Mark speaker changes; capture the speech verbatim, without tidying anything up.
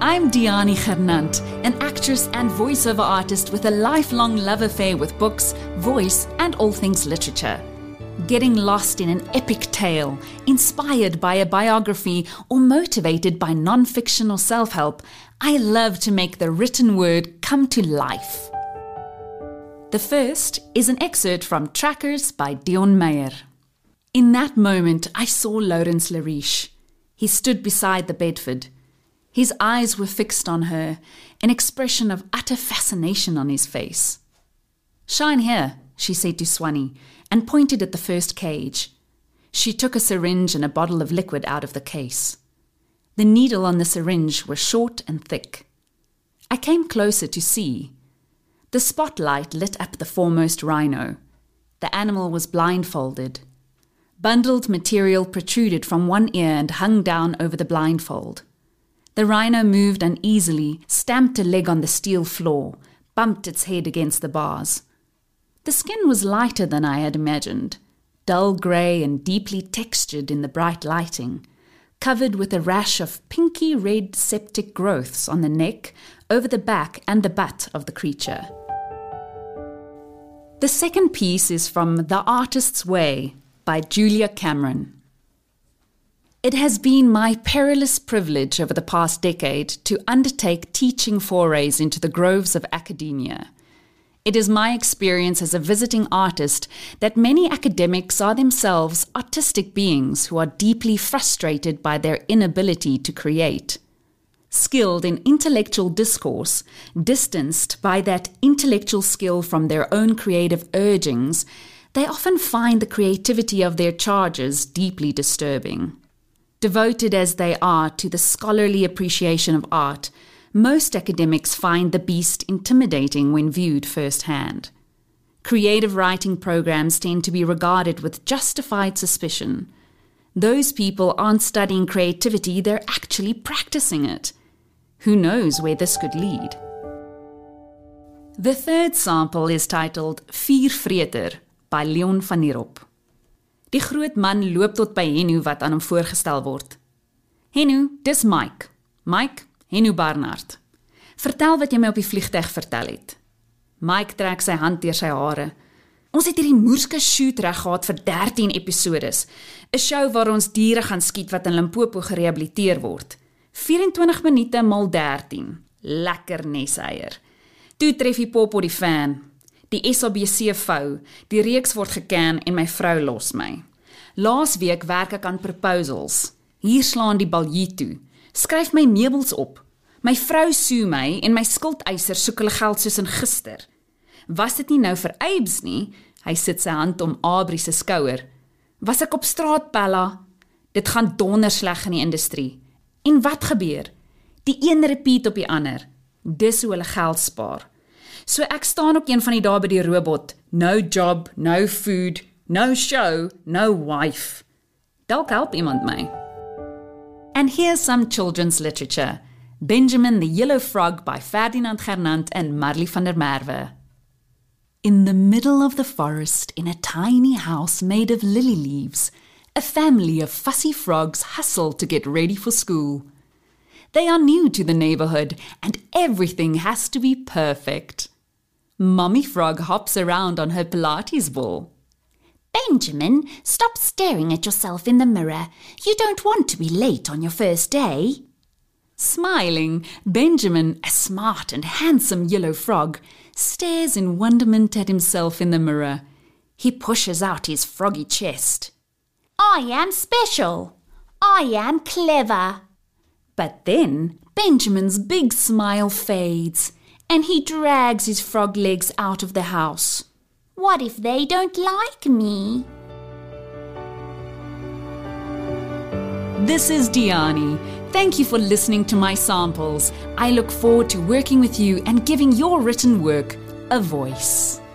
Speaker 1: I'm Diani Gernand, an actress and voiceover artist with a lifelong love affair with books, voice, and all things literature. Getting lost in an epic tale, inspired by a biography, or motivated by non-fiction or self-help, I love to make the written word come to life. The first is an excerpt from Trackers by Dion Meyer. In that moment, I saw Laurens Lariche. He stood beside the Bedford. His eyes were fixed on her, an expression of utter fascination on his face. "Shine here," she said to Swanee, and pointed at the first cage. She took a syringe and a bottle of liquid out of the case. The needle on the syringe was short and thick. I came closer to see. The spotlight lit up the foremost rhino. The animal was blindfolded. Bundled material protruded from one ear and hung down over the blindfold. The rhino moved uneasily, stamped a leg on the steel floor, bumped its head against the bars. The skin was lighter than I had imagined, dull grey and deeply textured in the bright lighting, covered with a rash of pinky red septic growths on the neck, over the back and the butt of the creature. The second piece is from The Artist's Way by Julia Cameron. It has been my perilous privilege over the past decade to undertake teaching forays into the groves of academia. It is my experience as a visiting artist that many academics are themselves artistic beings who are deeply frustrated by their inability to create. Skilled in intellectual discourse, distanced by that intellectual skill from their own creative urgings, they often find the creativity of their charges deeply disturbing. Devoted as they are to the scholarly appreciation of art, most academics find the beast intimidating when viewed firsthand. Creative writing programs tend to be regarded with justified suspicion. Those people aren't studying creativity, they're actually practicing it. Who knows where this could lead? The third sample is titled Viervreter by Leon van Nierop. Die groot man loop tot by Henno wat aan hom voorgestel word. Henno, dis Mike. Mike, Henno Barnard. Vertel wat jy my op die vliegtuig vertel het. Mike trek sy hand deur sy hare. Ons het hierdie moerske shoot reg gehad vir dertien episodes. 'n Show waar ons diere gaan skiet wat in Limpopo gerehabiliteer word. vyf-en-twintig minute mal dertien. Lekker neseier. Toe tref die Popo die fan. Die S A B C vou, die reeks word geken en my vrou los my. Laas week werk ek aan proposals. Hier slaan die baljiet toe. Skryf my meubels op. My vrou soe my en my skuldeisers soek hulle geld soos in gister. Was dit nie nou vir Aibes nie? Hy sit sy hand om Abri se skouer. Was ek op straat, Bella? Dit gaan dondersleg in die industrie. En wat gebeur? Die een repeat op die ander. Dis hoe hulle geld spaar. So ek staan op een van die dae by die robot. No job, no food, no show, no wife. Dalk help iemand my. And here's some children's literature. Benjamin the Yellow Frog by Ferdinand Gernand and Marley van der Merwe. In the middle of the forest, in a tiny house made of lily leaves, a family of fussy frogs hustle to get ready for school. They are new to the neighborhood, and everything has to be perfect. Mommy Frog hops around on her Pilates ball.
Speaker 2: Benjamin, stop staring at yourself in the mirror. You don't want to be late on your first day.
Speaker 1: Smiling, Benjamin, a smart and handsome yellow frog, stares in wonderment at himself in the mirror. He pushes out his froggy chest.
Speaker 2: I am special. I am clever.
Speaker 1: But then Benjamin's big smile fades, and he drags his frog legs out of the house.
Speaker 2: What if they don't like me?
Speaker 1: This is Diani. Thank you for listening to my samples. I look forward to working with you and giving your written work a voice.